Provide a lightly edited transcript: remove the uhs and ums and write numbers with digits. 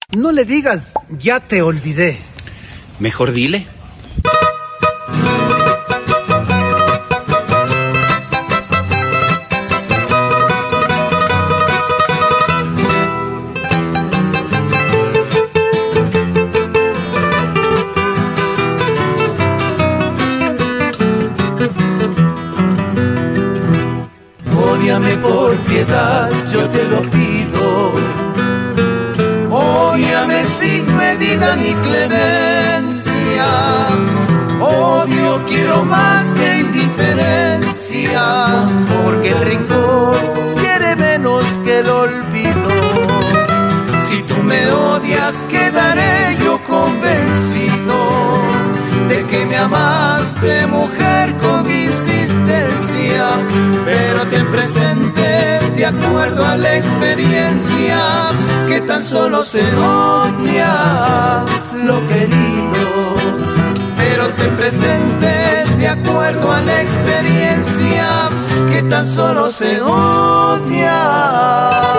No le digas, ya te olvidé. Mejor dile. Ódiame por piedad, yo te lo pido. Ódiame sin medida ni clemencia. Odio quiero más que indiferencia, porque el rencor quiere menos que el olvido. Si tú me odias, quedaré yo convencido de que me amaste, mujer, con insistencia. Pero ten presente, de acuerdo a la experiencia, que tan solo se odia lo querido. Pero ten presente, de acuerdo a la experiencia, que tan solo se odia